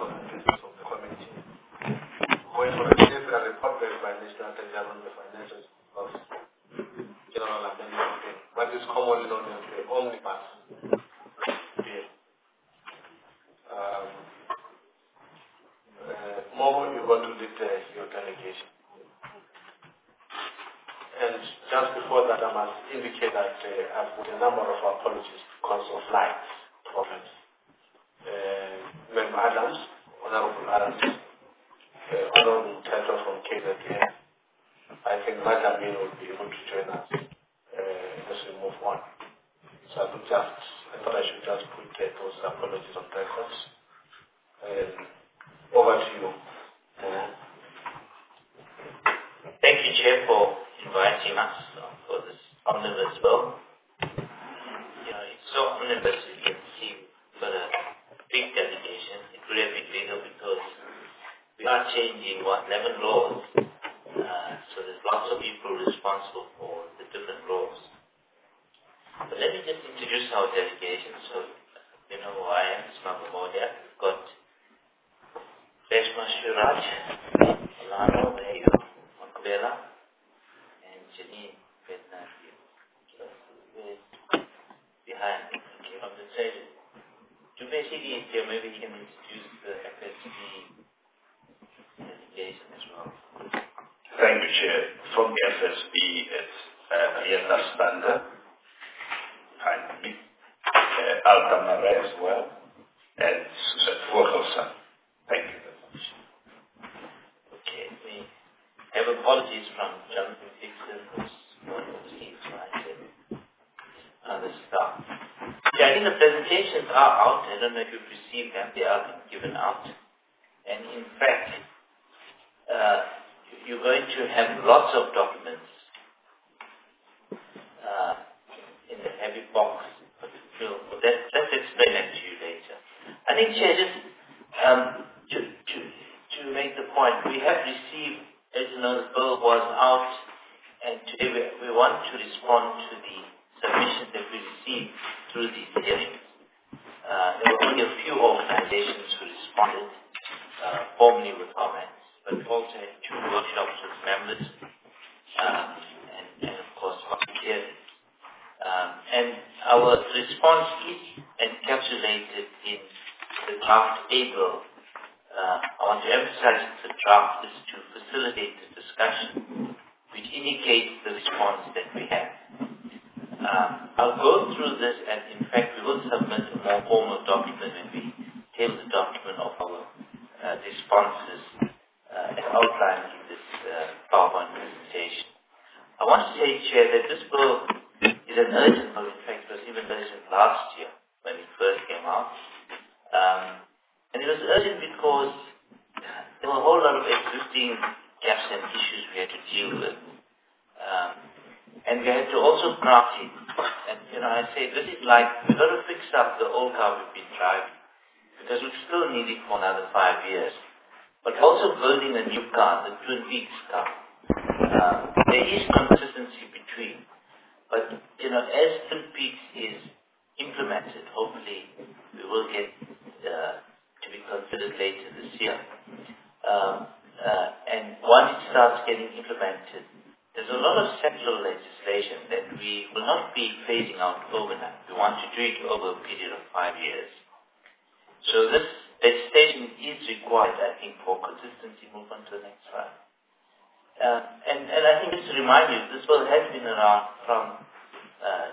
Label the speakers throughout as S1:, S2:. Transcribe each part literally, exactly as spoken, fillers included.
S1: for the business of the community. Going for a different report based by National Treasury on the finances of General Amendment, what is commonly known as the Omnibus Bill. Um, uh, More you want to lead uh, your delegation. And just before that, I must indicate that uh, I've put a number of apologies because of light problems. Uh, Member Adams, Honorable Adams, uh, Honorable Tato from K Z N, I think Madam Amin will be able to join us uh, as we move on. So I would just, I thought I should just put uh, those apologies on records. Um, over to you. Uh,
S2: Thank you, Chair, for inviting us uh, for this omnibus bill. You know, it's so omnibus you can see for a big delegation. It would have been bigger because we are changing, what, eleven laws. Uh, so there's lots of people responsible for the different laws. But let me just introduce our delegation so you know who I am. It's Mama Modia. We've got Reshma Shiraj, Alano, there you go, Makubela, and Janine Vietnam. Behind, okay, on the table. To basically, here, maybe you can introduce the F S B delegation as well.
S3: Thank you, Chair. From the F S B, it's uh, Ayanda Stander, and me, uh, Alta Mare as well, and Susan Vogelson. Thank you very much.
S2: Okay, we have apologies from Jonathan Dixon, who's going overseas, right, and other staff. Yeah, I think the presentations are out. I don't know if you've received them. They are given out. And in fact, uh, you're going to have lots of documents uh, in the heavy box. But we'll, that, let's explain that to you later. I think, Chair, just um, to, to, to make the point, we have received, as you know, the bill was out, and today we, we want to respond to the submissions that we received through these hearings. Uh, there were only a few organizations who responded uh, formally with comments, but we also had two workshops with members um, and, and, of course, public hearings. Um, and our response is encapsulated in the draft A bill. Uh, I want to emphasize that the draft is to facilitate the discussion, which indicates the response that we have. Um, I'll go through this, and in fact, we will submit a more formal document when we table the document of our uh, responses uh, as outlined in this uh, PowerPoint presentation. I want to say, Chair, that this bill is an urgent bill. In fact, it was even urgent last year when it first came out. Um, and it was urgent because there were a whole lot of existing gaps and issues we had to deal with. Um, And we had to also craft it. And, you know, I say, this is like, we've got to fix up the old car we've been driving. Because we still need it for another five years. But also building a new car, the Twin Peaks car. Uh, there is consistency between. But, you know, as Twin Peaks is implemented, hopefully we will get uh, to be considered later this year. Um, uh, and once it starts getting implemented, there's a lot of central legislation that we will not be phasing out overnight. We want to do it over a period of five years. So this legislation is required, I think, for consistency. Move on to the next slide. Uh, and, and I think just to remind you, this bill has been around from, uh,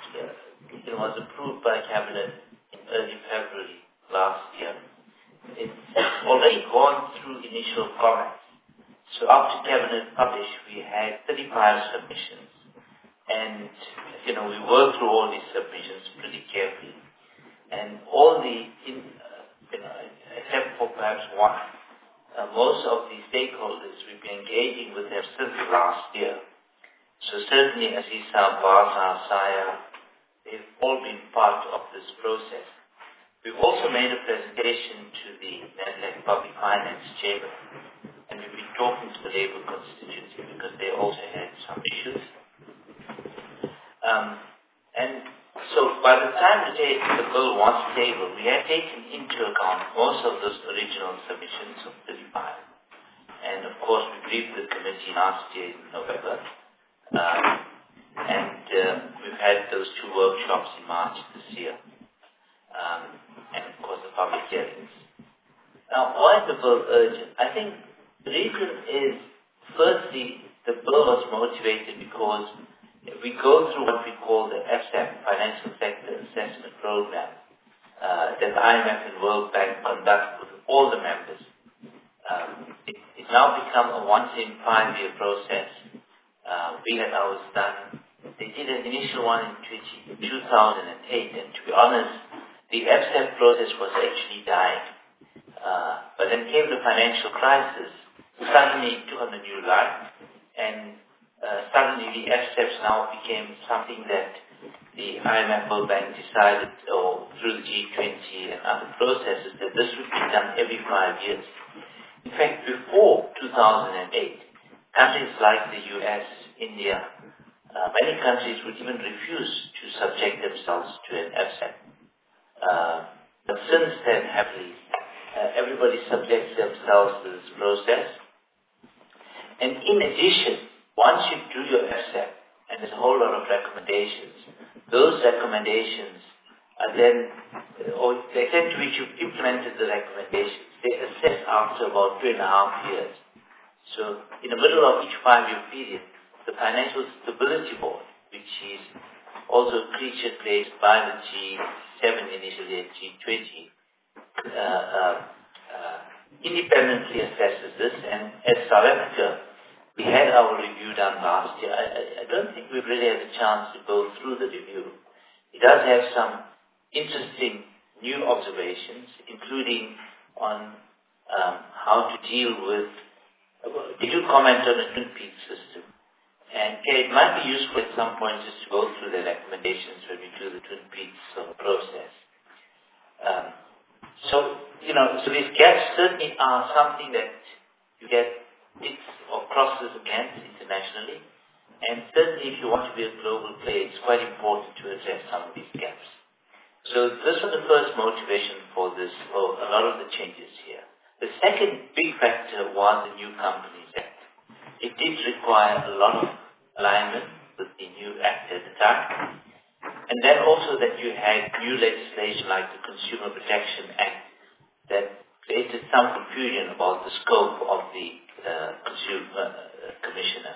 S2: it was approved by Cabinet in early February last year. It's already gone through initial comments. So after Cabinet published, we had thirty-five submissions. And, you know, we worked through all these submissions pretty carefully. And all the, in, uh, you know, except for perhaps one, uh, most of the stakeholders we've been engaging with them since last year. So certainly Azisa, Basa, Saya, they've all been part of this process. We've also made a presentation to the Nedlac Public Finance Chamber. And we've been talking to the Labour constituency because they also had some issues. Um, and so by the time the, the bill was tabled, we had taken into account most of those original submissions of thirty-five. And of course, we briefed the committee last year in November. Um, and uh, we've had those two workshops in March this year. Um, and of course, the public hearings. Now, why is the bill urgent? I think the reason is, firstly, the bill was motivated because we go through what we call the F S A P, Financial Sector Assessment Program, uh, that the I M F and World Bank conduct with all the members. Um, it, it's now become a once-in-five-year process. Uh, we had ours done. They did an initial one in two thousand eight, and to be honest, the F S A P process was actually dying. Uh, but then came the financial crisis. Suddenly it took on a new life, and uh, suddenly the F S A Ps now became something that the I M F World Bank decided, or through the G twenty and other processes, that this would be done every five years. In fact, before two thousand eight, countries like the U S, India, uh, many countries would even refuse to subject themselves to an F S A P. Uh, but since then, happily, uh, everybody subjects themselves to this process. And in addition, once you do your F S A P, and there's a whole lot of recommendations, those recommendations are then, or the extent to which you've implemented the recommendations, they assess after about two and a half years. So, in the middle of each five-year period, the Financial Stability Board, which is also a creature placed by the G seven initially and G twenty, uh, uh, uh, independently assesses this. And as South Africa, we had our review done last year. I, I, I don't think we've really had a chance to go through the review. It does have some interesting new observations, including on um, how to deal with. Uh, did you comment on the Twin Peaks system? And okay, it might be useful at some point just to go through the recommendations when we do the Twin Peaks uh, process. Um, so, you know, so these gaps certainly are something that you get ticks or crosses against internationally. And certainly if you want to be a global player, it's quite important to address some of these gaps. So this was the first motivation for this, for a lot of the changes here. The second big factor was the New Companies Act. It did require a lot of alignment with the new act at the time. And then also that you had new legislation like the Consumer Protection Act that created some confusion about the scope of the uh, Consumer uh, Commissioner.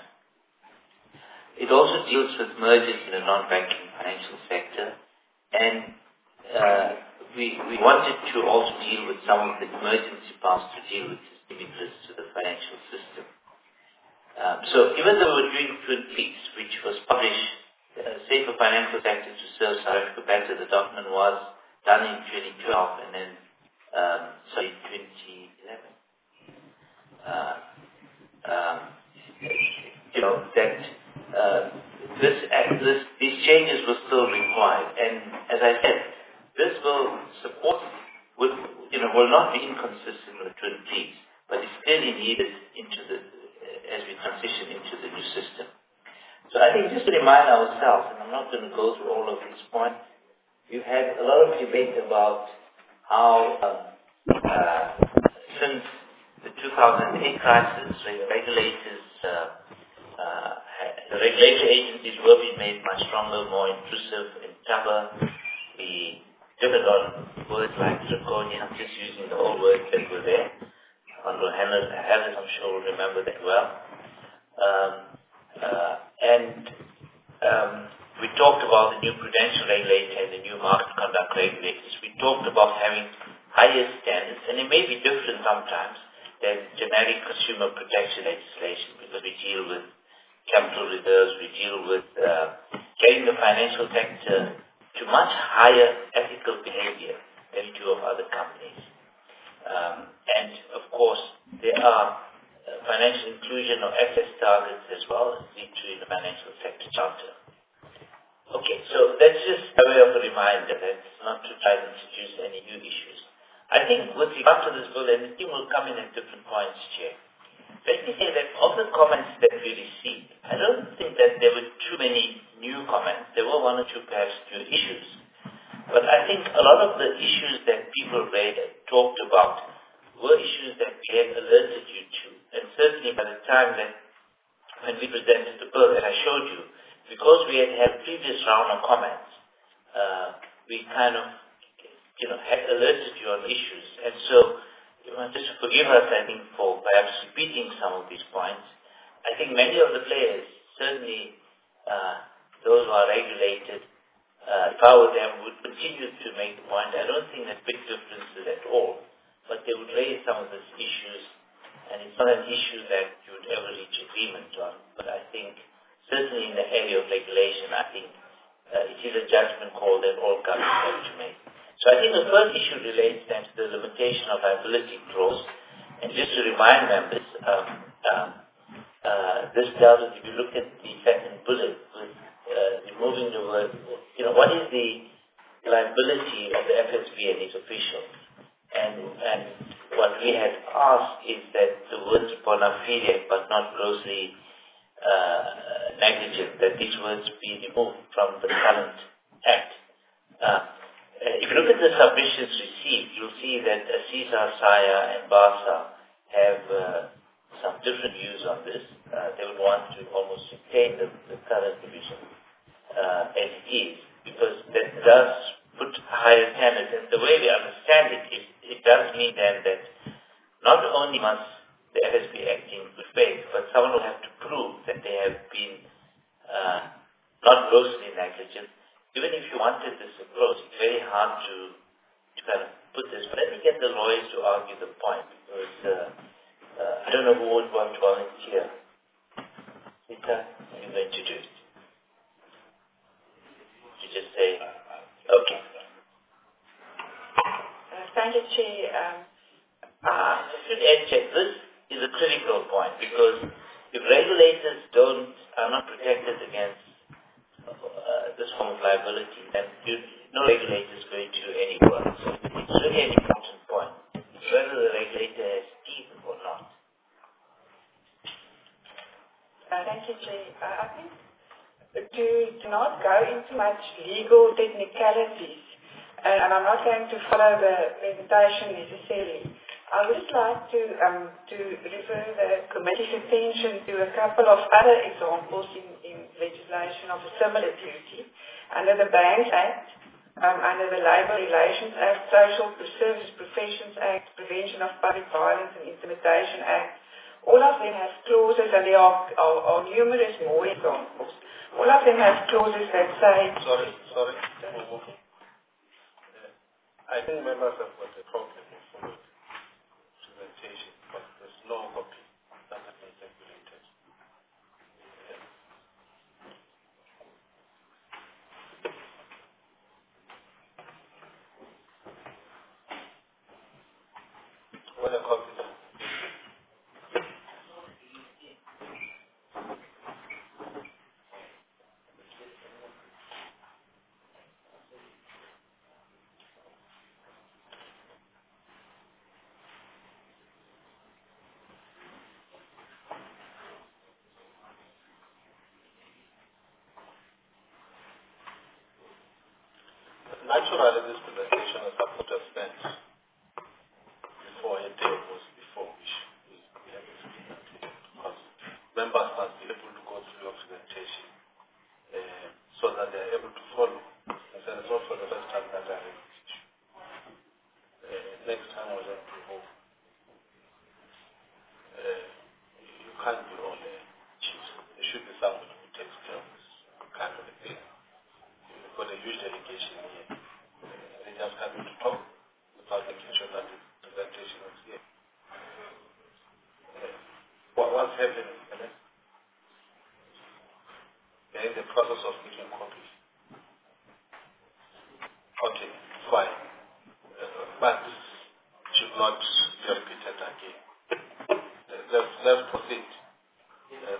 S2: It also deals with mergers in the non-banking financial sector, and uh, we, we wanted to also deal with some of the emergency powers to deal with systemic risks to the financial system. Um, so even though we're doing Twin Peaks, which was published, uh, Safer Financial Sector to Serve South Africa Better, the document was done in twenty twelve and then, um, sorry, twenty eleven. Uh, um, you know, that uh, this, this, these changes were still required. And as I said, this will support, will, you know, will not be inconsistent with Twin Peaks, but it's clearly needed into the, as we transition into the new system. So I think just to remind ourselves, and I'm not going to go through all of these points, we've had a lot of debate about how um, uh, since the two thousand eight crisis, regulators, uh, uh, the regulatory agencies were being made much stronger, more intrusive and tougher. We depend on words like draconian. I'm just using the old words that were there. Honorable Helen, I'm sure will remember that well. Um, uh, and um, we talked about the new prudential regulator and the new market conduct regulators. We talked about having higher standards, and it may be different sometimes than generic consumer protection legislation, because we deal with capital reserves, we deal with uh, getting the financial sector to much higher ethical behavior than we do of other companies. Um, and of course, there are uh, financial inclusion or F S targets as well as linked to the financial sector charter. Okay, so that's just a way of a reminder. That's not to try to introduce any new issues. I think with regard to this bill, and the team will come in at different points, Chair. Let me say that of the comments that we received, I don't think that there were too many new comments. There were one or two perhaps new issues. But I think a lot of the issues that people read and talked about were issues that we had alerted you to. And certainly by the time that when we presented the bill, and I showed you, because we had had previous round of comments, uh, we kind of, you know, had alerted you on issues. And so, you know, just forgive us, I think, for perhaps repeating some of these points. I think many of the players, certainly uh, those who are regulated, uh, if I were them, would continue to make the point. I don't think there's big differences at all, but they would raise some of these issues, and it's not an issue that you would ever reach agreement on. But I think, certainly in the area of regulation, I think uh, it is a judgment call that all governments have to make. So I think the first issue relates then to the limitation of liability clause. And just to remind members, um, um, uh, this dealt with, if you look at the second bullet, with uh, removing the word, you know, what is the liability of the F S B and its officials? And, and what we had asked is that the words bona fide but not grossly uh, negligent, that these words be removed from the current Act. Uh, if you look at the submissions received, you'll see that CISA, SAIA, and BASA have uh, some different views on this. Uh, they would want to almost retain the, the current division uh, as it is, because that does put higher standards. And the way we understand it, it, it does mean then that not only must the F S B act in good faith, but someone will have to prove that they have been uh, not grossly negligent. Even if you wanted this approach, it's very hard to, to kind of put this. But let me get the lawyers to argue the point, because uh, uh, I don't know who would want to volunteer. Rita, you're going to do it. You just say, okay.
S4: Uh, thank you, Chair. Um,
S2: uh, just to add, check, this is a critical point, because if regulators don't are not protected against uh, this form of liability, then you, no regulator is going to do any work. So it's really an important point, whether the regulator has teeth or not.
S4: uh, thank you, Chair. Uh, I think to, to not go into much legal technicalities, uh, and I'm not going to follow the presentation necessarily, I would like to um, to refer the committee's attention to a couple of other examples in, in legislation of a similar duty under the Banks Act, um, under the Labour Relations Act, Social Service Professions Act, Prevention of Public Violence and Intimidation Act. All of them have clauses, and there are, are, are numerous more examples. All of them have clauses that say...
S1: Sorry, sorry. I think members have got a problem with following presentation, but there's no copy that has been circulated. What a copy. Naturally, this presentation is supposed to have spent before a day was before we should we we have explained that because members must be able to go through your presentation uh, so that they are able to follow. And so it's not for the first time that I have this issue. Uh, next time we'll have to move. Uh, you can't be all uh, chiefs. There should be someone who takes care of this kind of a thing. You've got a huge delegation here. Uh, they just come in to talk without making sure that the presentation is here. Uh, what, what's happening? Uh, they're in the process of making copies. Okay, fine. Uh, but this should not be repeated again. Uh, let's, let's proceed. Uh,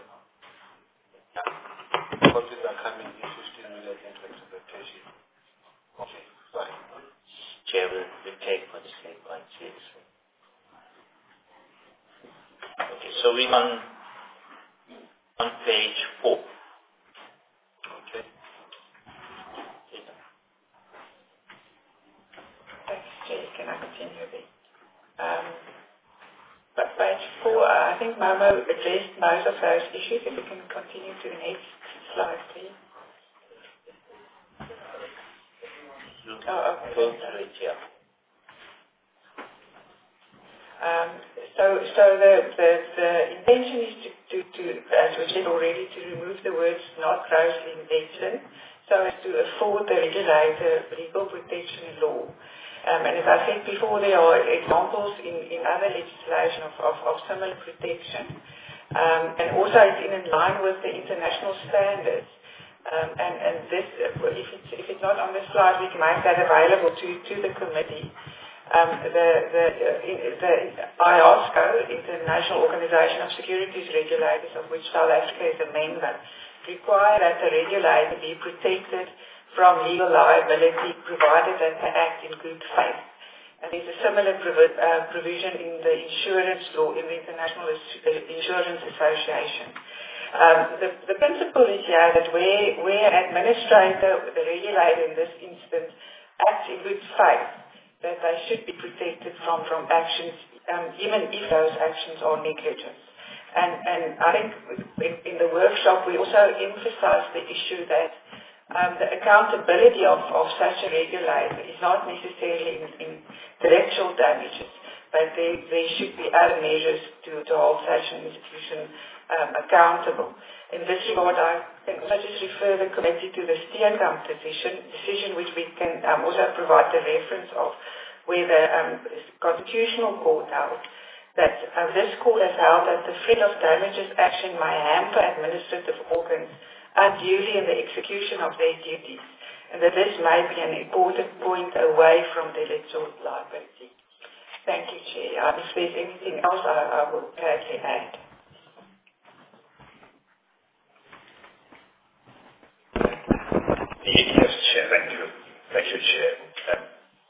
S1: copies are coming in fifteen minutes into the presentation. Okay, fine.
S2: Chair will, will take what is said quite seriously. Okay, so we're on, on page four.
S1: Okay.
S4: can I continue there? Um, but page four, I think Momo addressed most of those issues. If we can continue to the next slide, please. Oh, okay.
S2: Go through it, yeah.
S4: Um, so, so the, the, the intention is to, to, to, as we said already, to remove the words not grossly negligent, so as to afford the regulator legal protection law. Um, and as I said before, there are examples in, in other legislation of, of, of similar protection. Um, and also it's in line with the international standards. Um, and, and this, if it's, if it's not on the slide, we can make that available to, to the committee. Um, the, the, the I O S C O, International Organization of Securities Regulators, of which South Africa is a member, require that the regulator be protected from legal liability provided that they act in good faith. And there's a similar provi uh, provision in the insurance law in the International Insurance Association. Um, the, the principle is here that where, where administrator, the regulator in this instance, acts in good faith, that they should be protected from, from actions, um, even if those actions are negligent. And, and I think in, in the workshop we also emphasized the issue that um, the accountability of, of such a regulator is not necessarily in, in intellectual damages, but there, there should be other measures to, to hold such an institution um, accountable. In this regard, I can also just refer the committee to the Steenkamp decision, decision which we can um, also provide the reference of, where the um, Constitutional Court held that uh, this court has held that the threat of damages action may hamper administrative organs unduly in the execution of their duties, and that this may be an important point away from the intellectual liability. Thank you, Chair. Um, if there's anything else, I, I will gladly add.
S3: Yes, Chair. Thank you. Thank you, Chair. Um,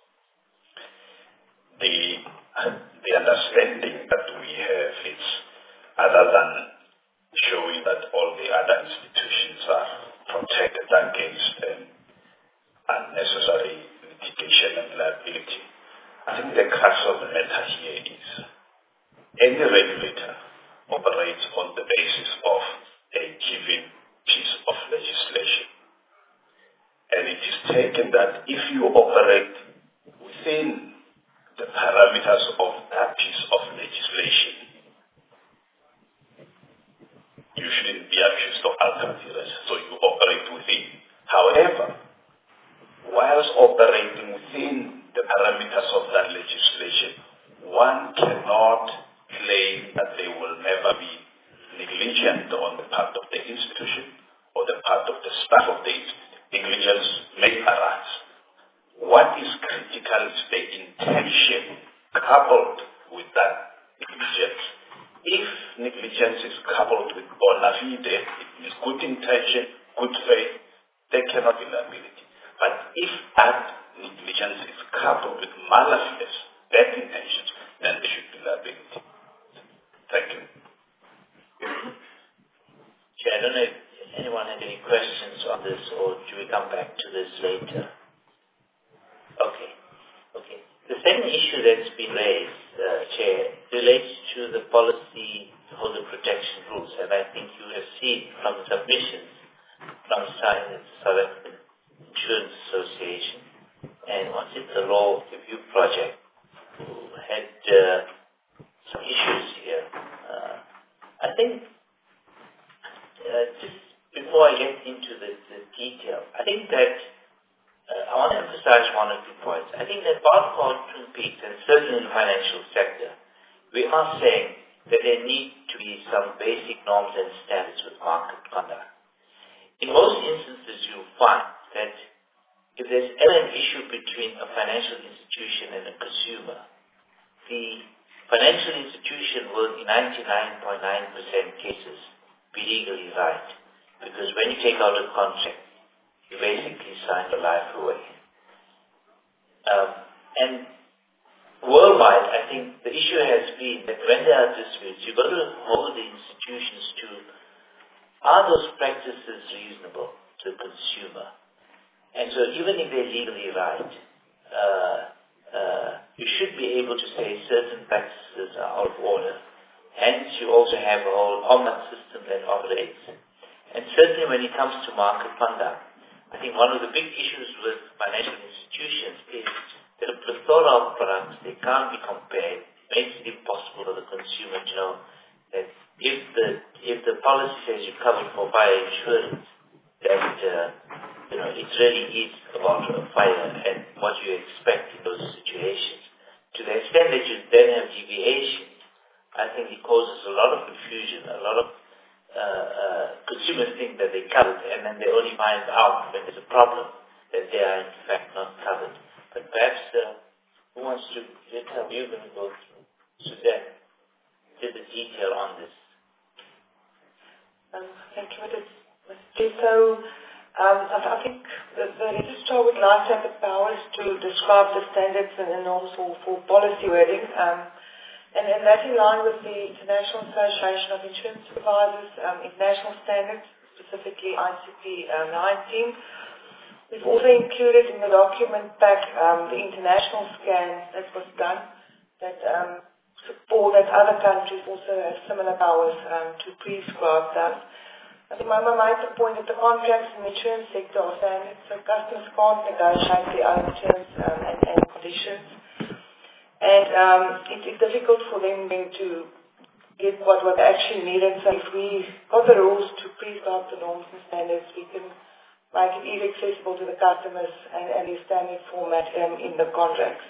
S3: the, the understanding that we have is, other than showing that all the other institutions are protected against um, unnecessary litigation and liability, I think the crux of the matter here is any regulator operates on the basis of a given piece of legislation. And it is taken that if you operate within the parameters of that piece of legislation, you shouldn't be accused of alternatives, so you operate within. However, whilst operating within the parameters of that legislation, one cannot claim that there will never be negligence on the part of the institution or the part of the staff of the institution. Negligence may arise. What is critical is the intention coupled with that negligence. If negligence is coupled with bona fide, it means good intention, good faith, there cannot be liability. But if that negligence is coupled with malafide, bad intentions, then there should be liability. Thank you.
S2: Chair, I don't know if anyone has any questions on this, or should we come back to this later? Okay. Okay. The second issue that's been raised, uh, Chair, relates to the policy holder protection rules, and I think you have seen from the submissions from the South African Insurance Association and what's it, the Law Review Project, who had uh, some issues here. Uh, I think uh, just before I get into the, the detail, I think that uh, I want to emphasize one or two points. I think that part of Twin Peaks, and certainly in the financial sector, we are saying that there need to be some basic norms and standards with market conduct. In most instances, you'll find that if there's ever an issue between a financial institution and a consumer, the financial institution will, in ninety-nine point nine percent cases, be legally right. Because when you take out a contract, you basically sign your life away. Um, and worldwide, I think the issue has been that when there are disputes, you've got to hold the institutions to, are those practices reasonable to the consumer? And so even if they're legally right, uh, uh, you should be able to say certain practices are out of order. Hence, you also have a whole OMNAT system that operates. And certainly when it comes to market conduct, I think one of the big issues with financial institutions is that a plethora of products, they can't be compared. It makes it impossible for the consumer to know that if the if the policy says you're covered for fire insurance, that uh, you know it really is about a fire and what you expect in those situations. To the extent that you then have deviations, I think it causes a lot of confusion. A lot of uh, uh, consumers think that they're covered, and then they only find out when there's a problem that they are in fact not covered. But perhaps uh, who wants to tell me? You're going to go through Suzanne did the detail on this.
S4: Um, thank you, Mister So, um, I, I think the, the registrar would like to have the powers to describe the standards and the norms for, for policy wording. Um, and, and that's in line with the International Association of Insurance Supervisors, um, international standards, specifically I C P um, nineteen. We've also included in the document pack um, the international scan that was done that um, support that other countries also have similar powers um, to prescribe that. I think Mama made the point that the contracts in the insurance sector are standard, so customers can't negotiate their own terms um, and, and conditions. And um, it, it's difficult for them then to get what was actually needed. So if we got the rules to prescribe the norms and standards, we can make it easily accessible to the customers and, and the standard format um, in the contracts.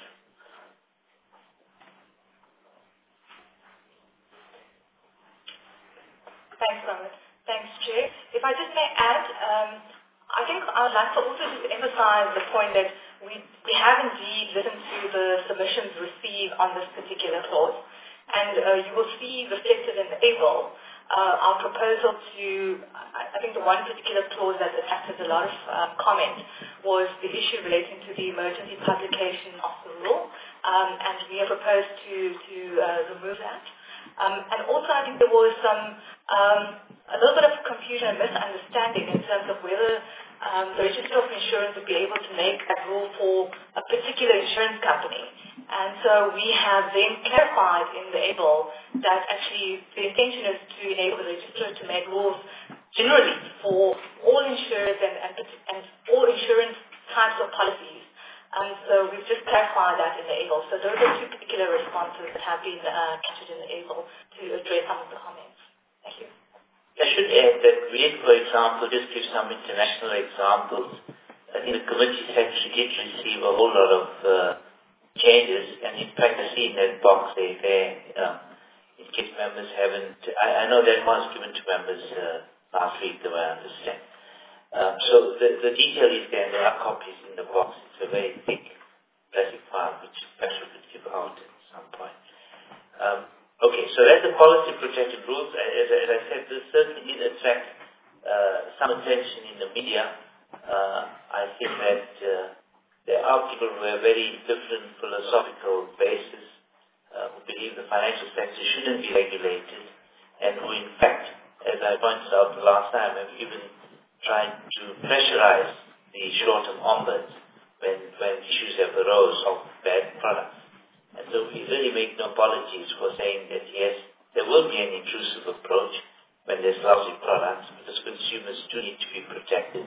S5: Thanks, Robert. Thanks, Chair. If I just may add, um, I think I would like to also just emphasize the point that we, we have indeed listened to the submissions received on this particular clause. And uh, you will see reflected in the able uh, our proposal to, I, I think the one particular clause that attracted a lot of uh, comment was the issue relating to the emergency publication of the rule. Um, and we have proposed to, to uh, remove that. Um, and also I think there was some, um, a little bit of confusion and misunderstanding in terms of whether um, the Register of Insurance would be able to make that rule for a particular insurance company. And so we have then clarified in the able that actually the intention is to enable the Register to make rules generally for all insurers and, and, and all insurance types of policies. And so we've just clarified that in the able. So those are two particular responses that have been uh, captured in the able to address some of the comments. Thank you.
S2: I should add that we had, for example, just give some international examples. I think the committee secretary did receive a whole lot of uh, changes, and in fact I see in that box they there, uh, in case members haven't, I, I know that was given to members uh, last week, the way I understand. Um, so the, the detail is there, and there are copies in the box. It's a very thick plastic file, which Patrick could give out at some point. Um, okay, so that's the policy protected rules. As, as I said, this certainly did attract uh, some attention in the media. Uh, I think that uh, there are people who have very different philosophical bases, uh, who believe the financial sector shouldn't be regulated, and who in fact, as I pointed out the last time, have even trying to pressurize the short-term ombuds when, when issues have arose of bad products. And so we really make no apologies for saying that yes, there will be an intrusive approach when there's lousy products, because consumers do need to be protected.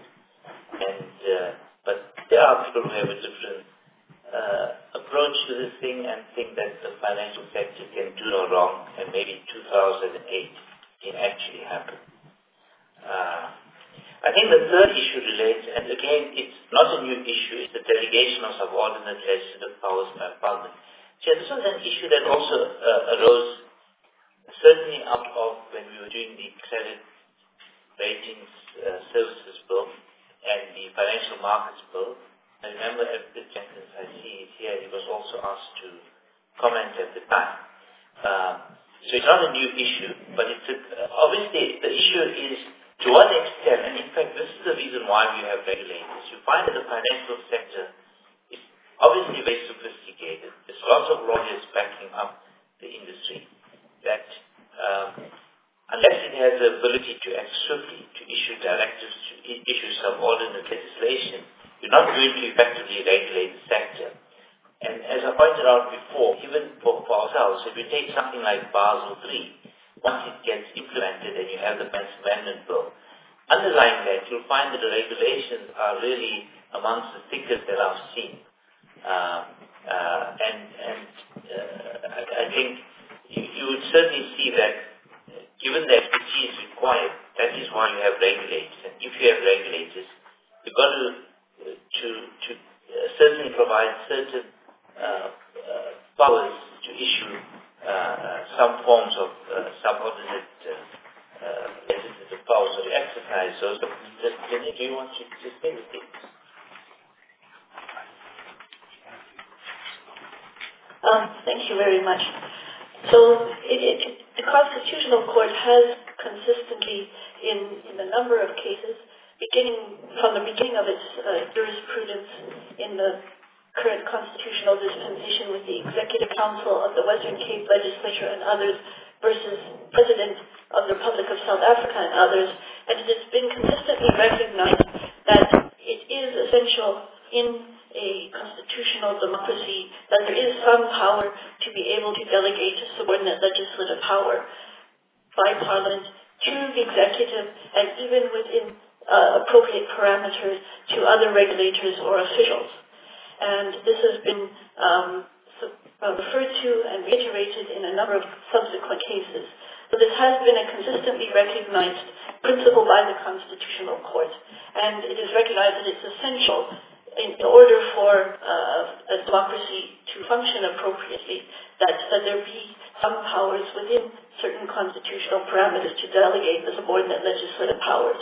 S2: And uh, but there are people who have a different uh, approach to this thing and think that the financial sector can do no wrong, and maybe two thousand eight can actually happen. Uh, I think the third issue relates, and again, it's not a new issue, it's the delegation of subordinate legislative powers by Parliament. So this was an issue that also uh, arose certainly out of when we were doing the credit ratings uh, services bill and the financial markets bill. I remember Edward Jenkins, I see it here, he was also asked to comment at the time. Uh, so it's not a new issue, but it's a, uh, obviously the issue is to what extent, and in fact this is the reason why we have regulators. You find that the financial sector is obviously very sophisticated. There's lots of lawyers backing up the industry that um, unless it has the ability to act swiftly, to issue directives, to issue subordinate legislation, you're not going to effectively regulate the sector. And, as I pointed out before, even for, for ourselves, if you take something like Basel three, once it gets implemented and you have the Banks Amendment Bill, underlying that, you'll find that the regulations are really amongst the thickest that I've seen. Uh, uh, and and uh, I, I think you, you would certainly see that, uh, given the expertise required, that is why you have regulators. And if you have regulators, you've got to uh, to to uh, certainly provide certain uh, uh, powers to issue uh, some forms of uh, subordinate uh, uh, legislative powers or to exercise those. Just, do you want to just say the things?
S6: Um, thank you very much. So it, it, the Constitutional Court has consistently, in, in a number of cases, beginning from the beginning of its uh, jurisprudence in the current constitutional dispensation with the Executive Council of the Western Cape Legislature and others versus President of the Republic of South Africa and others, and it has been consistently recognized that it is essential in a constitutional democracy that there is some power to be able to delegate subordinate legislative power by Parliament to the executive and even within uh, appropriate parameters to other regulators or officials. And this has been um, uh, referred to and reiterated in a number of subsequent cases. So this has been a consistently recognized principle by the Constitutional Court, and it is recognized that it's essential in order for uh, a democracy to function appropriately, that, that there be some powers within certain constitutional parameters to delegate the subordinate legislative powers.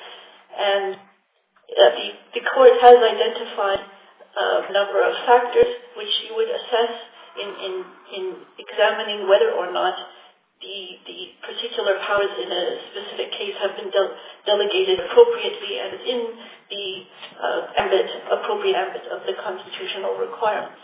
S6: And uh, the, the court has identified uh, a number of factors which you would assess in, in, in examining whether or not the, the particular powers in a specific case have been de- delegated appropriately and in the uh, ambit, appropriate ambit of the constitutional requirements.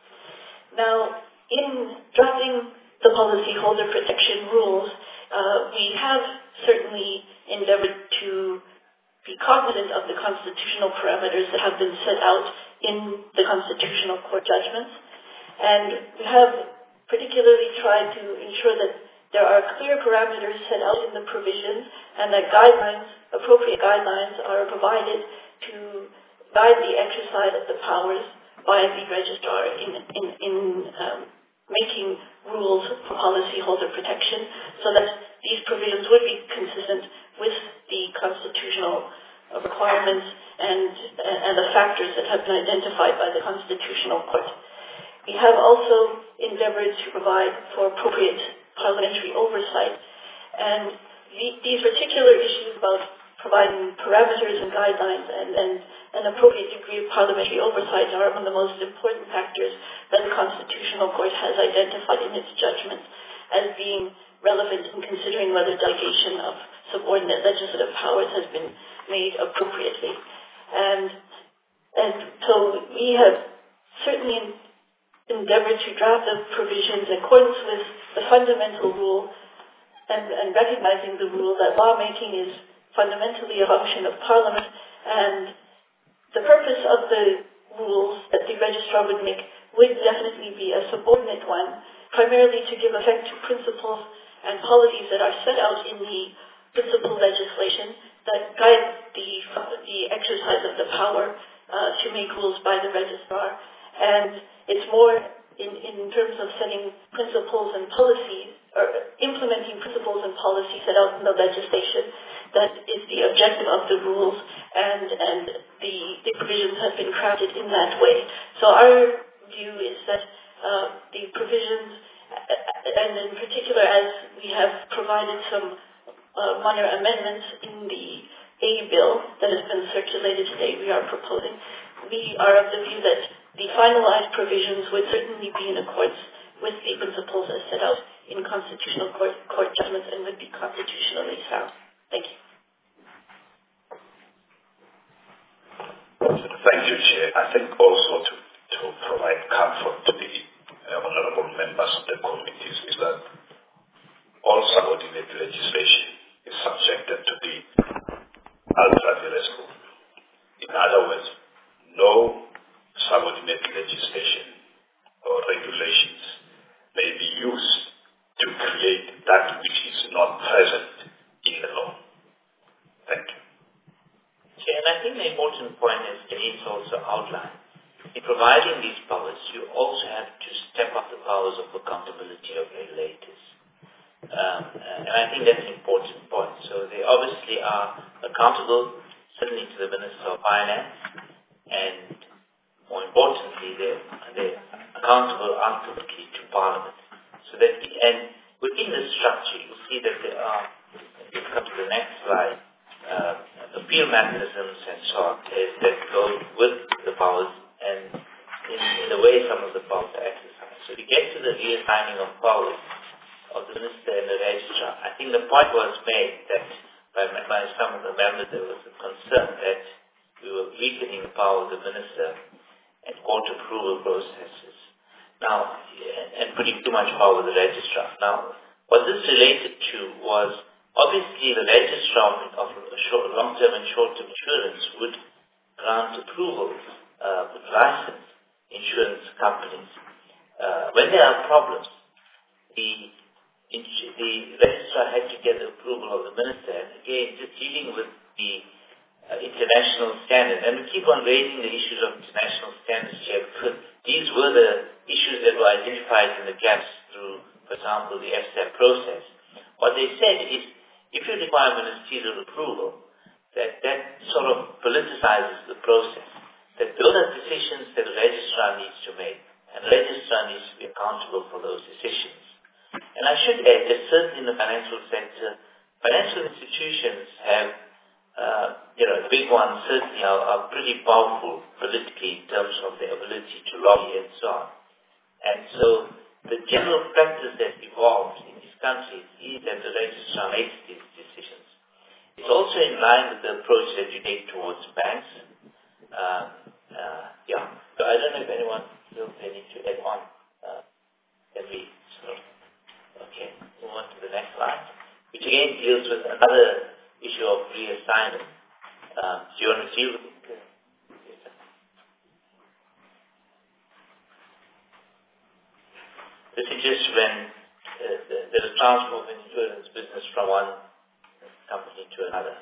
S6: Now, in drafting the policyholder protection rules, uh, we have certainly endeavored to be cognizant of the constitutional parameters that have been set out in the Constitutional Court judgments, and we have particularly tried to ensure that there are clear parameters set out in the provisions and that guidelines, appropriate guidelines, are provided to guide the exercise of the powers by the registrar in, in, in um, making rules for policyholder protection so that these provisions would be consistent with the constitutional requirements and, and the factors that have been identified by the Constitutional Court. We have also endeavored to provide for appropriate parliamentary oversight, and the, these particular issues about providing parameters and guidelines and, and an appropriate degree of parliamentary oversight are among the most important factors that the Constitutional Court has identified in its judgments as being relevant in considering whether delegation of subordinate legislative powers has been made appropriately. And, and so we have certainly endeavored to draft the provisions in accordance with the fundamental rule and, and recognizing the rule that lawmaking is fundamentally a function of Parliament, and the purpose of the rules that the registrar would make would definitely be a subordinate one, primarily to give effect to principles and policies that are set out in the principal legislation that guide the, the exercise of the power uh, to make rules by the registrar. And it's more in, in terms of setting principles and policies, or implementing principles and policies set out in the legislation, that is the objective of the rules, and, and the, the provisions have been crafted in that way. So our view is that uh, the provisions, and in particular as we have provided some uh, minor amendments in the A bill that has been circulated today, we are proposing, we are of the view that the finalized provisions would certainly be in accordance with the principles as set out in constitutional court, court judgments and would be constitutionally sound. Thank you.
S3: Thank you, Chair. I think also to, to provide comfort to the uh, honorable members of the committees is that all subordinate legislation is subjected to the ultra vires rule. In other words, no subordinate legislation
S2: powers, you also have to step up the powers of accountability of regulators. Um, and I think that's an important point. So they obviously are accountable, certainly to the Minister of Finance, and more importantly, they're, they're accountable ultimately to Parliament. So that, and within the structure, you see that there are, if you come to the next slide, uh, appeal mechanisms and so on that go with the powers, and in, in the way some of the powers are exercised. So we get to the reassigning of powers of the Minister and the Registrar. I think the point was made that by, by some of the members there was a concern that we were weakening the power of the Minister and court approval processes. Now, and putting too much power with the Registrar. Now, what this related to was obviously the Registrar of long-term and short-term insurance would grant approval, uh, would license insurance companies. Uh, when there are problems, the the registrar had to get the approval of the minister, and again, just dealing with the uh, international standard. And we keep on raising the issues of international standards here because these were the issues that were identified in the gaps through, for example, the F S A P process. What they said is, if you require ministerial approval, that that sort of politicizes the process. That those are decisions that the registrar needs to make, and the registrar needs to be accountable for those decisions. And I should add that certainly in the financial sector, financial institutions have, uh, you know, the big ones certainly are, are pretty powerful politically in terms of their ability to lobby and so on. And so the general practice that evolved in these countries is that the registrar makes these decisions. It's also in line with the approach that you take towards banks. Um, uh, yeah, so I don't know if anyone feels they need to add on. Uh, can we sort of Okay, move on to the next slide, which again deals with another issue of reassignment. Um, do you want to deal with it? This is just when uh, there's a transfer of an insurance business from one company to another.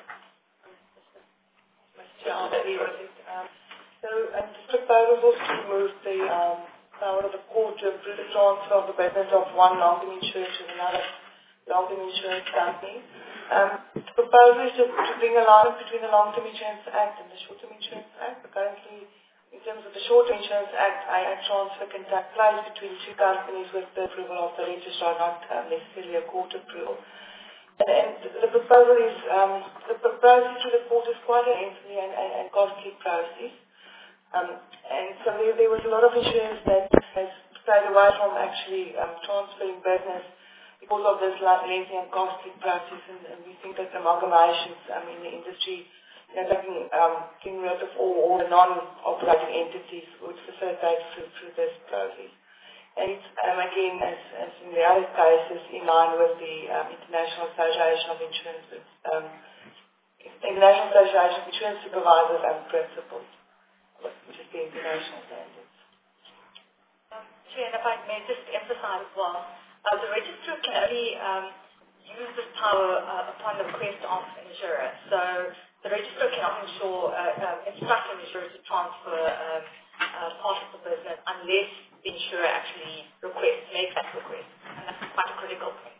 S4: Yeah, um, so um, the proposal was to move the um, power of the court to approve the transfer of the business of one long-term insurance to another long-term insurance company. Um, the proposal is to, to bring alignment between the Long-Term Insurance Act and the Short-Term Insurance Act. But currently, in terms of the Short-Term Insurance Act, I A transfer can take place between two companies with the approval of the registrar, not uh, necessarily a court approval. And, and the proposal is, um, the process through the court is quite an lengthy and, and, and costly process. Um, and so there, there was a lot of insurance that has stayed away from actually um, transferring business because of this lengthy and costly process, and, and we think that amalgamations um, in the industry, you know, taking, um, getting rid of all, all the non-operating entities would facilitate through, through this process. And it's, um, again, as, as in the other cases, in line with the um, International Association of Insurance, um, International Association of Insurance Supervisors and Principals, which is the international standards.
S5: Um, Chair, if I may just emphasize as well, uh, the registrar can only um, use this power uh, upon the request of an insurer. So the registrar cannot ensure, uh, um, instruct an insurer to transfer um, uh, part of the business unless the insurer actually requests, makes that request. And that's quite a critical point.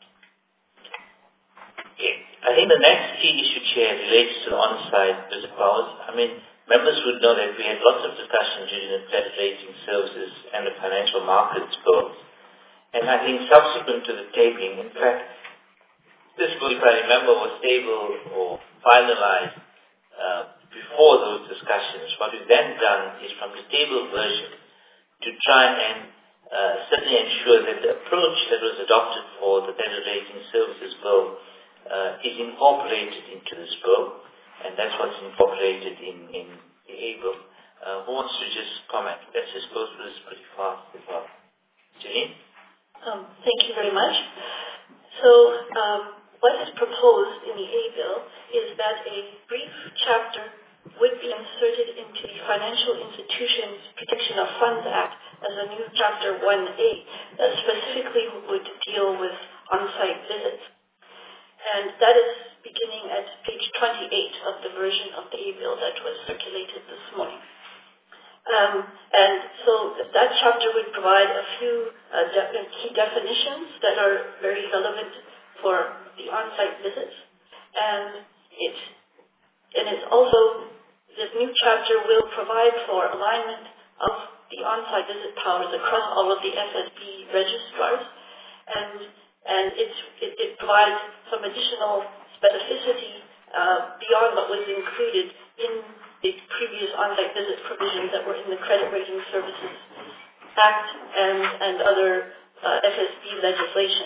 S2: Okay. I think the next key issue, Chair, relates to the on-site visit powers. I mean, members would know that we had lots of discussion during the credit rating services and the financial markets bills. And I think subsequent to the taping, in fact, this bill, if I remember, was tabled or finalized uh, before those discussions. What we've then done is from the table version to try and uh, certainly ensure that the approach that was adopted for the credit rating services bill uh, is incorporated into this bill. And that's what's incorporated in, in the A bill. Uh, who wants to just comment? Let's just go through this pretty fast as well. Janine?
S6: Um, thank you very much. So, um, what is proposed in the A bill is that a brief chapter would be inserted into the Financial Institutions Protection of Funds Act as a new Chapter one A that specifically would deal with on-site visits. And that is beginning at page twenty-eight of the version of the A bill that was circulated this morning. Um, and so that chapter would provide a few uh, de- key definitions that are very relevant for the on-site visits. And it, and it's also, this new chapter will provide for alignment of the on-site visit powers across all of the F S B registrars. And, and it's, it, it provides some additional specificity uh, beyond what was included in the previous on-site visit provisions that were in the Credit Rating Services Act and, and other uh, F S B legislation.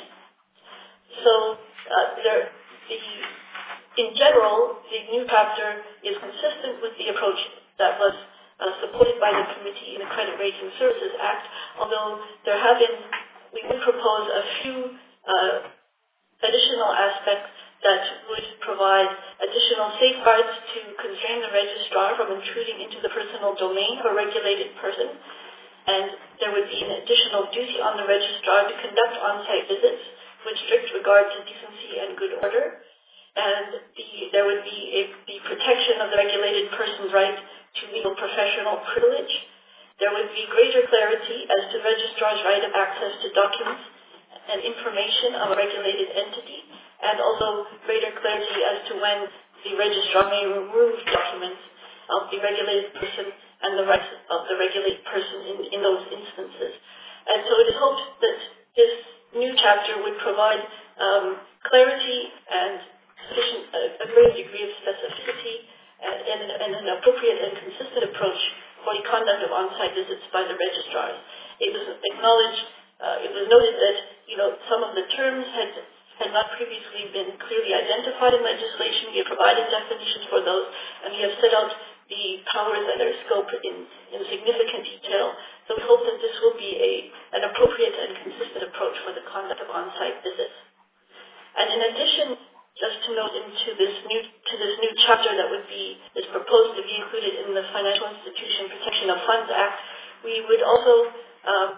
S6: So uh, there, the, in general, the new chapter is consistent with the approach that was uh, supported by the committee in the Credit Rating Services Act, although there have been, we would propose a few uh, additional aspects that would provide additional safeguards to constrain the registrar from intruding into the personal domain of a regulated person. And there would be an additional duty on the registrar to conduct on-site visits with strict regard to decency and good order. And the, there would be a, the protection of the regulated person's right to legal professional privilege. There would be greater clarity as to registrar's right of access to documents and information of a regulated entity, and also greater clarity as to when the registrar may remove documents of the regulated person and the rights of the regulated person in, in those instances. And so it is hoped that this new chapter would provide um, clarity and sufficient, a, a great degree of specificity and, and, and an appropriate and consistent approach for the conduct of on-site visits by the registrars. It was acknowledged, uh, it was noted that, you know, some of the terms had had not previously been clearly identified in legislation. We have provided definitions for those, and we have set out the powers and their scope in, in significant detail. So we hope that this will be a, an appropriate and consistent approach for the conduct of on-site visits. And in addition, just to note into this new to this new chapter that would be is proposed to be included in the Financial Institution Protection of Funds Act, we would also um,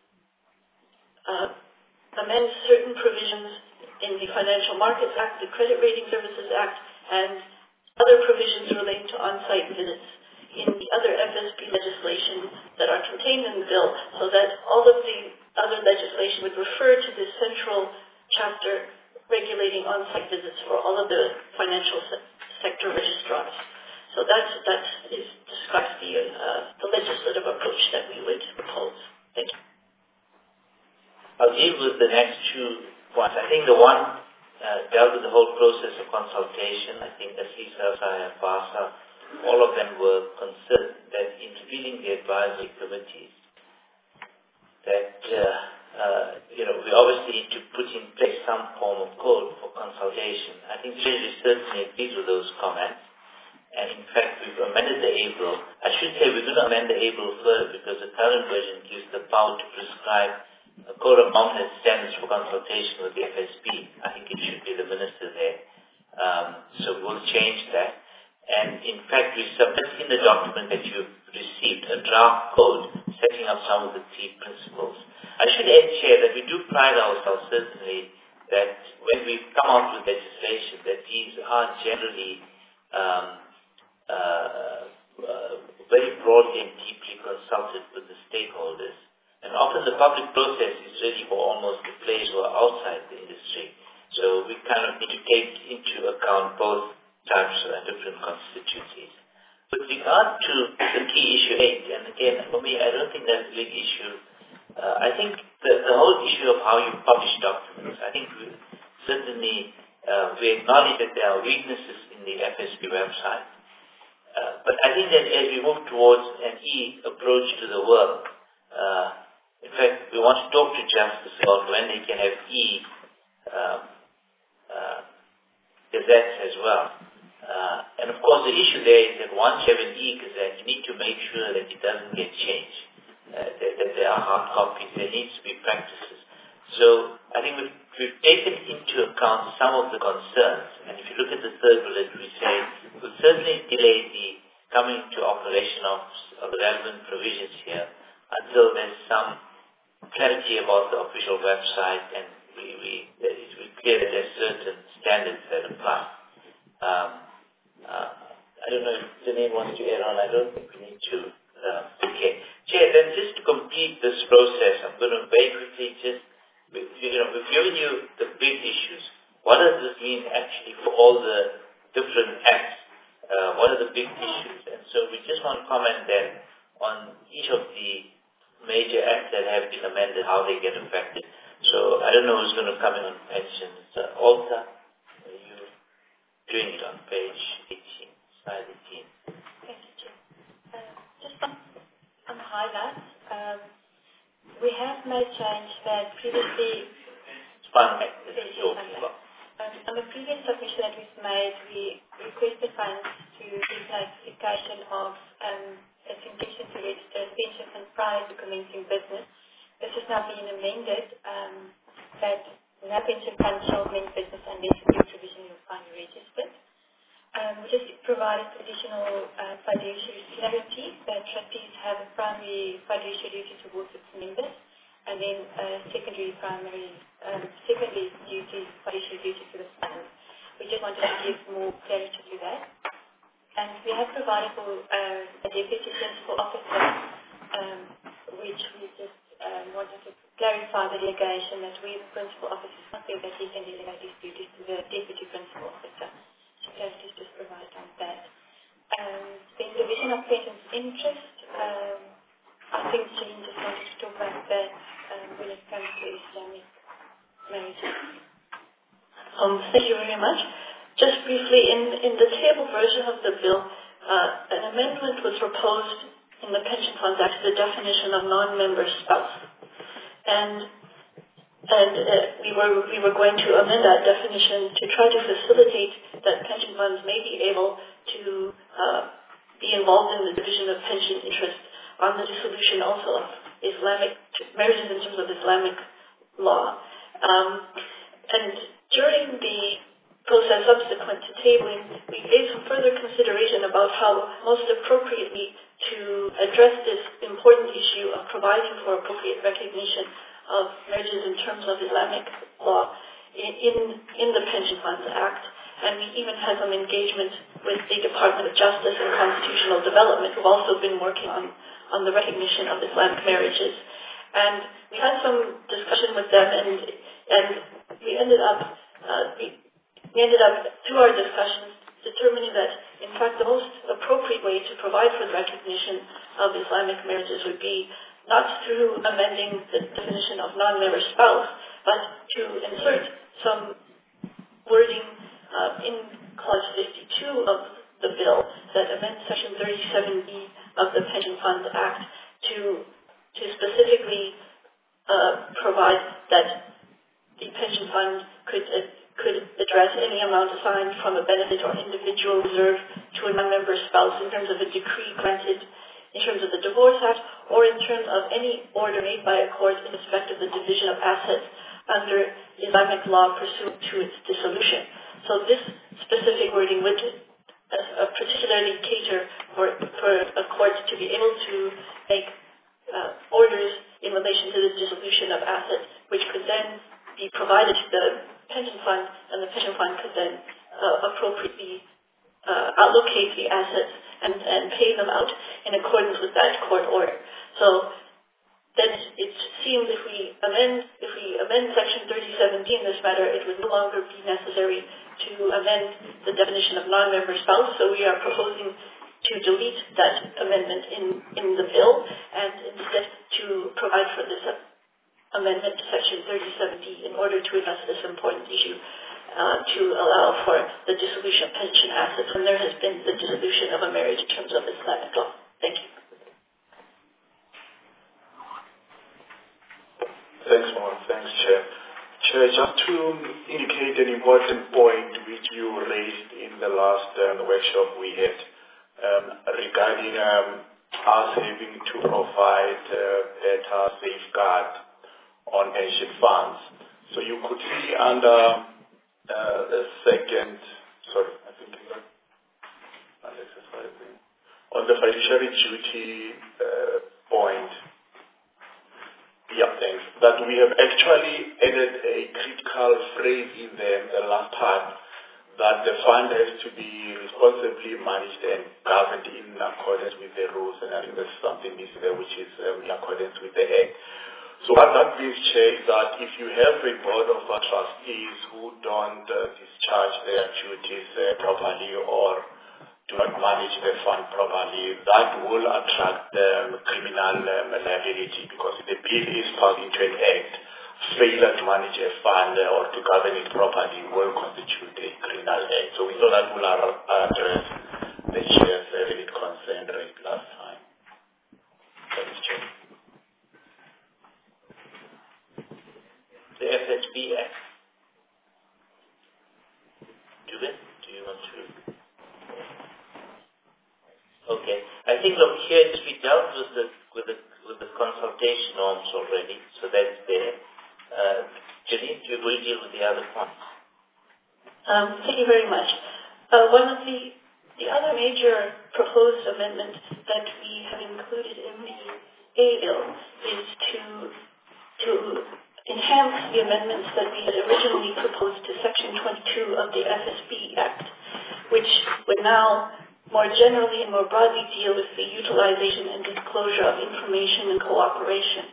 S6: uh, amend certain provisions in the Financial Markets Act, the Credit Rating Services Act, and other provisions relating to on-site visits in the other F S B legislation that are contained in the bill, so that all of the other legislation would refer to this central chapter regulating on-site visits for all of the financial se- sector registrars. So that, that is, describes the, uh, the legislative approach that we would propose. Thank you.
S2: I'll deal with the next two points. I think the one uh, dealt with the whole process of consultation. I think Asisa, Saya, and Fasa, all of them were concerned that in revealing the advisory committees, that uh, uh, you know, we obviously need to put in place some form of code for consultation. I think Treasury certainly agrees with those comments. And in fact, we've amended the A B L. I should say we're going to amend the A B L further because the current version gives the power to prescribe a code of mounted standards for consultation with the F S B. I think it should be the minister there. Um, so we'll change that. And in fact, we submit in the document that you've received a draft code setting up some of the key principles. I should add, Chair, that we do pride ourselves certainly that when we come out with legislation, that these are generally um, uh, uh, very broadly and deeply consulted with the stakeholders. And often the public process is really for almost the players who are outside the industry. So we kind of need to take into account both types and different constituencies. With regard to the key issue eight, and again, for me, I don't think that's a big issue. Uh, I think the, the whole issue of how you publish documents, I think we certainly uh, we acknowledge that there are weaknesses in the F S B website. Uh, but I think that as we move towards an E approach to the work, uh, in fact, we want to talk to Justice about when they can have E um, uh, gazettes as well. Uh, and of course, the issue there is that once you have an E gazette, you need to make sure that it doesn't get changed, uh, that, that there are hard copies. There needs to be practices. So I think we've, we've taken into account some of the concerns. And if you look at the third bullet, we say we'll certainly delay the coming to operation of, of the relevant provisions here until there's some clarity about the official website and we, we, we clear that there's certain standards that apply. Um, uh, I don't know if Janine wants to add on. I don't think we need to Uh, okay. Chair, then just to complete this process, I'm going to very quickly just, you know, we've given you the big issues. What does this mean actually for all the different acts? Uh, what are the big issues? And so we just want to comment then on each of the major acts that have been amended, how they get affected. So I don't know who's going to come in on pensions. Uh, Alta, are you doing it on page eighteen, slide eighteen?
S5: Thank you, Chair. Uh, just on, on the highlights, um, we have made change that previously...
S2: Fund.
S5: Uh, um, on the previous submission that we've made, we requested funds to give notification of um, its intention to register as pension fund prior to commencing business. This has now been amended um, that no pension fund shall commence business unless a new provision will find registered. Um, we just provided additional uh, fiduciary clarity that trustees have a primary fiduciary duty towards its members, and then a secondary primary, um, secondary duty, fiduciary duty to the fund. We just wanted to give more clarity to that. And we have provided for uh, a deputy principal officer, um, which we just um, wanted to clarify the delegation that we, the principal officer, not feel that he can delegate his duties to the deputy principal officer. So clarity is just provided on that. Um, the division of pensions interest, um, I think Jane just wanted to talk about that um, when it comes to Islamic marriages.
S6: Um, thank you very much. Just briefly, in, in the table version of the bill, uh, an amendment was proposed in the Pension Funds Act to the definition of non-member spouse. And, and uh, we, were, we were going to amend that definition to try to facilitate that pension funds may be able to uh, be involved in the division of pension interest on the dissolution also of Islamic marriages in terms of Islamic law. Um, and during the process subsequent to tabling, we gave some further consideration about how most appropriately to address this important issue of providing for appropriate recognition of marriages in terms of Islamic law in, in, in the Pension Funds Act. And we even had some engagement with the Department of Justice and Constitutional Development, who've also been working on, on the recognition of Islamic marriages. And we had some discussion with them, and, and we ended up uh, we, We ended up, through our discussions, determining that, in fact, the most appropriate way to provide for the recognition of Islamic marriages would be not through amending the definition of non-member spouse, but to insert some wording uh, in Clause fifty-two of the bill that amends Section thirty-seven B of the Pension Funds Act to, to specifically uh, provide that the pension fund could uh, could address any amount assigned from a benefit or individual reserve to a non-member spouse in terms of a decree granted in terms of the Divorce Act or in terms of any order made by a court in respect of the division of assets under Islamic law pursuant to its dissolution. So this specific wording would uh, particularly cater for, for a court to be able to make uh, orders in relation to the dissolution of assets, which could then be provided to the pension fund, and the pension fund could then uh, appropriately uh, allocate the assets and, and pay them out in accordance with that court order. So then it seems if we amend if we amend Section thirty-seven D in this matter, it would no longer be necessary to amend the definition of non-member spouse. So we are proposing to delete that amendment in, in the bill and instead to provide for this uh, amendment to Section thirty-seven D in order to address this important issue uh, to allow for the dissolution of pension assets when there has been the dissolution of a marriage in terms of Islamic law. Thank you.
S7: Thanks, Mark. Thanks, Chair. Chair, just to indicate an important point which you raised in the last um, workshop we had um, regarding um, us having to provide uh, better safeguard on pension funds. So you could see under uh, the second, sorry, I think it's not exercising, on the fiduciary duty uh, point, yeah, thanks, that we have actually added a critical phrase in there the last time, that the fund has to be responsibly managed and governed in accordance with the rules, and I think there's something missing there which is um, in accordance with the Act. So what that means, Chair, is that if you have a board of uh, trustees who don't uh, discharge their duties uh, properly or do not manage the fund properly, that will attract um, criminal um, liability, because the bill is passed into an act. Failure to manage a fund uh, or to govern it properly will constitute a criminal act. So we thought that will address the Chair's uh, valid concern raised last time. Thanks, Chair.
S2: The F S B Act. Judith, do you want to? Okay. I think, look, here we dealt with the with the with the consultation norms already, so that's there. Uh, Janine, you will deal with the other points.
S6: Um, thank you very much. Uh, one of the the other major proposed amendment that we have included in the A bill is to to enhance the amendments that we had originally proposed to Section twenty-two of the F S B Act, which would now more generally and more broadly deal with the utilization and disclosure of information and cooperation.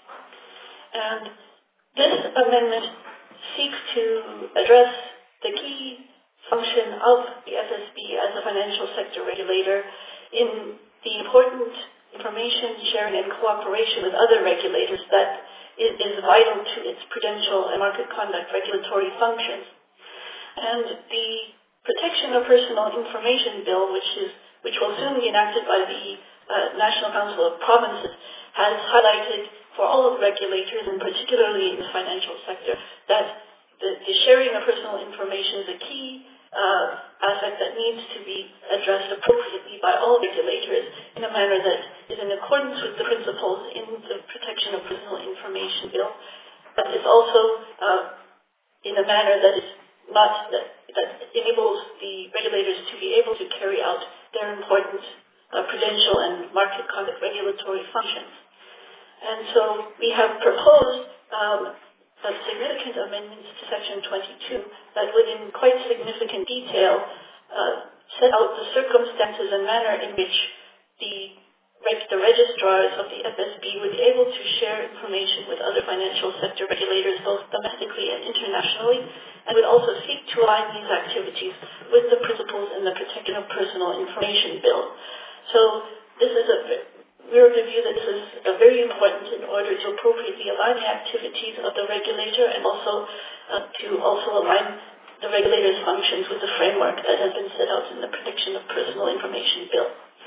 S6: And this amendment seeks to address the key function of the F S B as a financial sector regulator in the important information sharing and cooperation with other regulators that is, is vital to its prudential and market conduct regulatory functions. And the Protection of Personal Information Bill, which is which will soon be enacted by the uh, National Council of Provinces, has highlighted for all of regulators, and particularly in the financial sector, that the, the sharing of personal information is a key uh, aspect that needs to be addressed appropriately by all regulators in a manner that is in accordance with the principles in the Protection of Personal Information Bill, but is also uh, in a manner that is not that, that enables the regulators to be able to carry out their important uh, prudential and market conduct regulatory functions. And so we have proposed um, a significant amendments to Section twenty-two that would in quite significant detail uh, set out the circumstances and manner in which the the registrars of the F S B would be able to share information with other financial sector regulators, both domestically and internationally, and would also seek to align these activities with the principles in the Protection of Personal Information Bill. So this is a, we're of the view that this is a very important in order to appropriately align the activities of the regulator and also uh, to also align the regulator's functions with the framework that has been set out in the Protection of Personal Information Bill.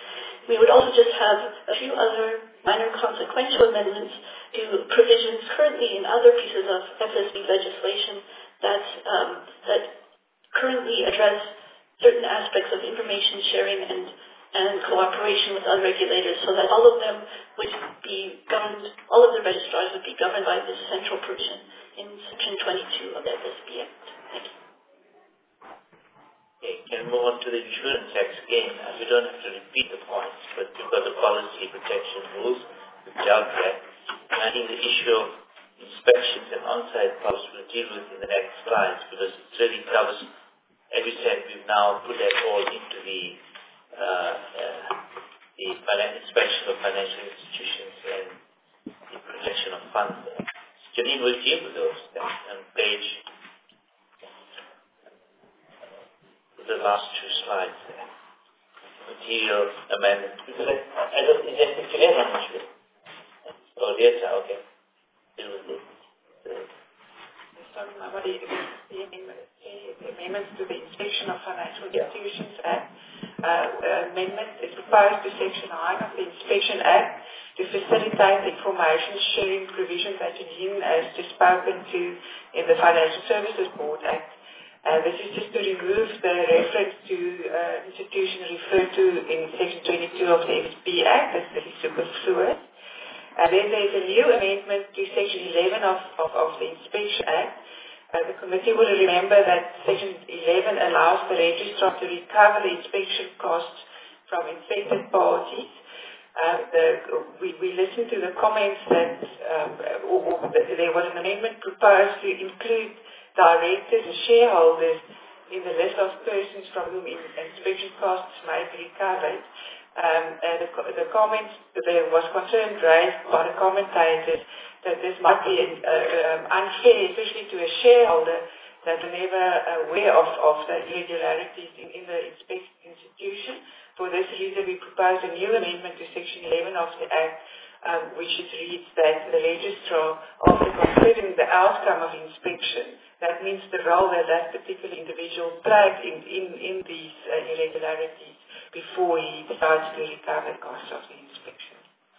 S6: We would also just have a few other minor consequential amendments to provisions currently in other pieces of F S B legislation that um, that currently address certain aspects of information sharing and, and cooperation with other regulators, so that all of them would be governed, all of the registrars would be governed by this central provision in Section twenty-two of the F S B Act. Thank you.
S2: Okay, can move on to the insurance tax again. Uh, we don't have to repeat the points, but we've got the policy protection rules we've dealt with. And I think the issue of inspections and on-site policy we'll deal with in the next slides, because it really covers, as we said, we've now put that all into the uh, uh, the inspection of financial institutions and the protection of funds. Janine will deal with those on page the last two slides there. Material amendment. Because I, I don't, is that picture there? I'm not sure. Oh, yes, okay. Deal with it.
S4: Sorry, my body, the amendment, the amendments to the Inspection of Financial
S2: Yeah.
S4: Institutions Act. Uh, amendment is proposed to Section nine of the Inspection Act to facilitate the information sharing provisions that Janine has just spoken to in the Financial Services Board Act. Uh, this is just to remove the reference to uh, institution referred to in Section twenty-two of the F S B Act, as this is superfluous. And then there's a new amendment to Section eleven of, of, of the Inspection Act. Uh, the committee will remember that Section eleven allows the registrar to recover the inspection costs from infected parties. Uh, the, we, we listened to the comments that um, or, or there was an amendment proposed to include directors and shareholders in the list of persons from whom in, inspection costs may be recovered. Um, and the, the comments, there was concern raised by the commentators that this might be uh, um, unfair, especially to a shareholder that are never aware of, of the irregularities in, in the inspection institution. For this reason, we propose a new amendment to Section eleven of the Act, um, which it reads that the registrar, after considering the outcome of inspection, that means the role that that particular individual played in, in, in these uh, irregularities before he decides to recover the costs of the inspection.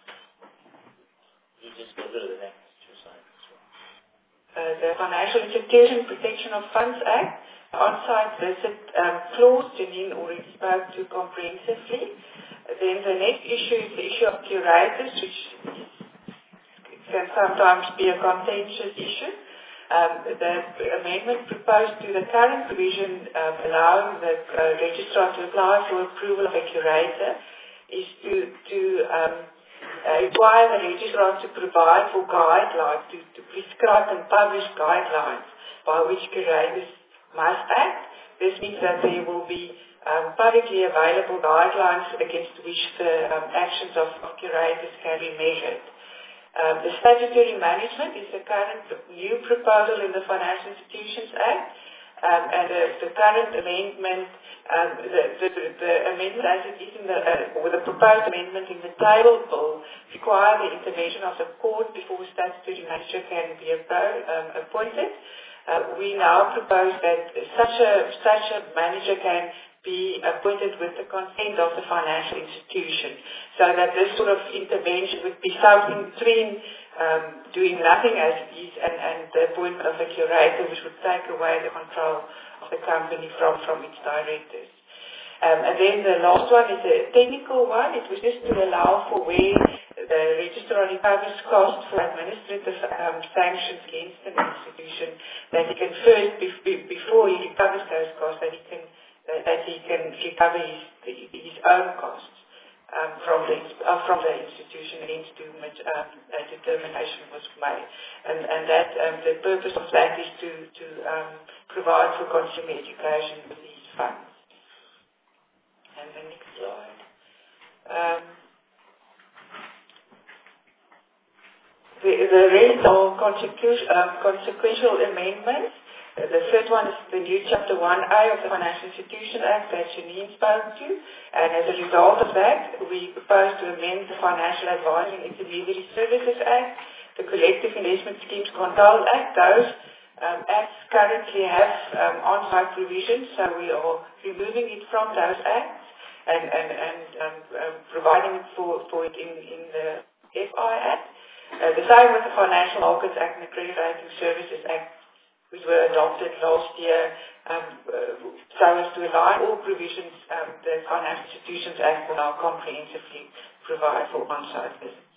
S2: You just go to the next two slides as well.
S4: Uh, the Financial Institution Protection of Funds Act, on-site visit um, clause, Janine already spoke to comprehensively. Uh, then the next issue is the issue of curators, which can sometimes be a contentious issue. Um, the amendment proposed to the current provision um, allowing the uh, registrar to apply for approval of a curator is to, to um, uh, require the registrar to provide for guidelines, to, to prescribe and publish guidelines by which curators must act. This means that there will be um, publicly available guidelines against which the um, actions of, of curators can be measured. Um, the statutory management is the current new proposal in the Financial Institutions Act, um, and the, the current amendment, um, the, the, the amendment as it is in the, uh, or the proposed amendment in the table bill, require the intervention of the court before a statutory manager can be um, appointed. Uh, we now propose that such a such a manager can be appointed with the consent of the financial institution, so that this sort of intervention would be something between um, doing nothing as it is and, and the appointment of a curator, which would take away the control of the company from, from its directors. Um, and then the last one is a technical one. It was just to allow for where the registrar recovers costs for administrative um, sanctions against an institution, that he can first, be, before he recovers those costs, that he can that he can recover his, his own costs um, from, the, uh, from the institution against whom um, a determination was made. And, and that um, the purpose of that is to, to um, provide for consumer education with these funds. And the next slide. Um, the, the rest are consequential, um, consequential amendments. Uh, the third one is the new Chapter one A of the Financial Institution Act that Janine spoke to, and as a result of that, we propose to amend the Financial Advisory and Intermediary Services Act, the Collective Investment Schemes Control Act. Those um, acts currently have um, on-site provisions, so we are removing it from those acts and, and, and um, um, providing it for, for it in, in the F I Act. Uh, the same with the Financial Markets Act and the Credit Rating Services Act, which were adopted last year, um, uh, so as to align all provisions um, the Financial Institutions Act will now comprehensively provide for on-site visits.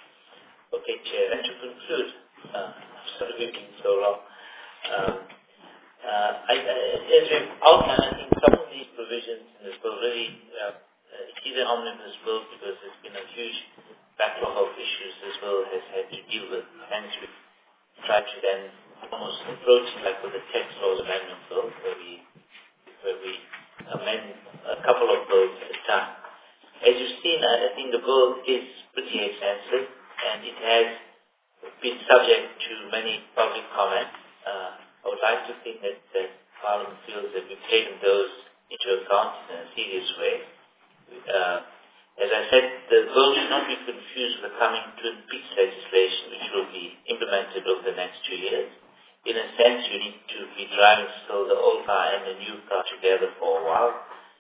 S2: Okay, Chair, and to conclude, uh, I'm sorry we've been so long. Um, uh, I, uh, as we've outlined, I think some of these provisions in this bill really, uh, uh, it is an omnibus bill because there's been a huge backlog of issues this bill has had to deal with, hence we've tried to then almost approach like with the text laws amendment bill, where we where we amend a couple of bills at a time. As you've seen, I think the bill is pretty extensive, and it has been subject to many public comments. Uh, I would like to think that, that Parliament feels that we've taken those into account in a serious way. Uh, as I said, the bill should not be confused with the coming Twin Peaks legislation, which will be implemented over the next two years. In a sense, you need to be driving still the old car and the new car together for a while.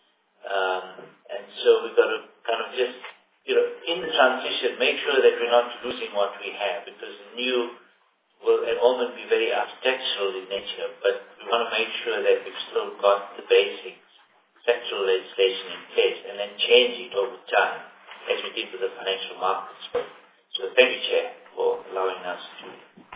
S2: Um, and so we've got to kind of just, you know, in the transition, make sure that we're not losing what we have, because the new will at the moment be very architectural in nature, but we want to make sure that we've still got the basics, sectoral legislation in place, and then change it over time, as we did with the financial markets. So thank you, Chair, for allowing us to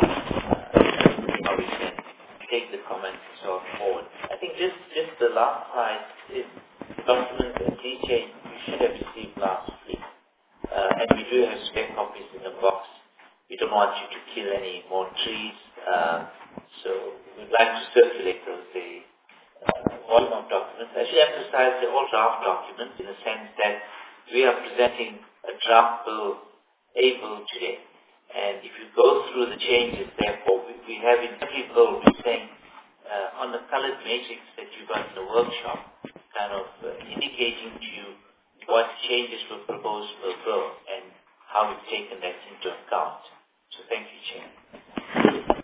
S2: how we can take the comments and so forward. I think just, just the last slide is documents and keychains you should have received last week. Uh, and we do have spare copies in the box. We don't want you to kill any more trees. Uh, so we'd like to circulate those. They, uh, volume of documents. I should emphasize they're all draft documents in the sense that we are presenting a draft bill, a bill today. And if you go through the changes, therefore, we, we have in every bill, we're saying, uh, on the colored matrix that you got in the workshop, kind of uh, indicating to you what changes were proposed per bill and how we've taken that into account. So thank you, Chair.